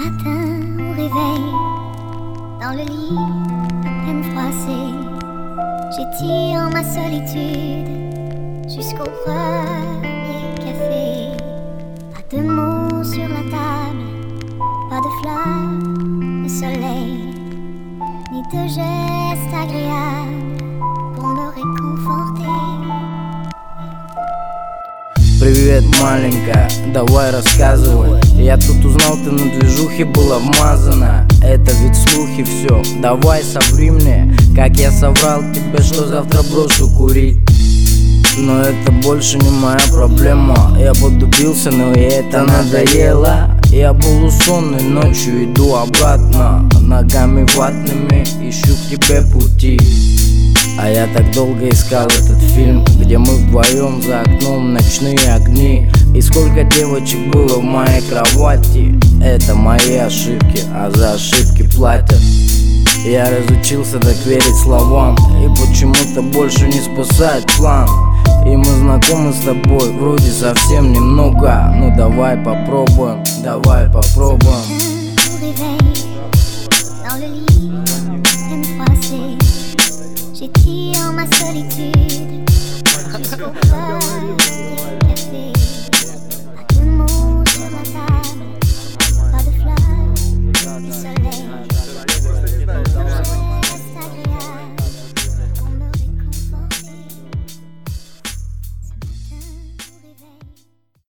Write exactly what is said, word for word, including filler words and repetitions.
Matin au réveil, dans le lit à peine froissé, j'étire ma solitude jusqu'au premier café. Pas de mots sur la table, pas de fleurs, de soleil, ni de gestes agréables pour me réconforter. Привет, маленькая, давай рассказывай. Я тут узнал, ты на движухе была вмазана. Это ведь слухи все, давай соври мне, как я соврал тебе, что завтра брошу курить. Но это больше не моя проблема. Я подубился, но и это надоело. Я был сонный, ночью иду обратно, ногами ватными ищу к тебе пути. А я так долго искал этот фильм, где мы вдвоем, за окном ночные огни. И сколько девочек было в моей кровати. Это мои ошибки, а за ошибки платят. Я разучился так верить словам, и почему-то больше не спасает план. И мы знакомы с тобой, вроде совсем немного. Ну давай попробуем, давай попробуем. J'étire ma solitude jusqu'au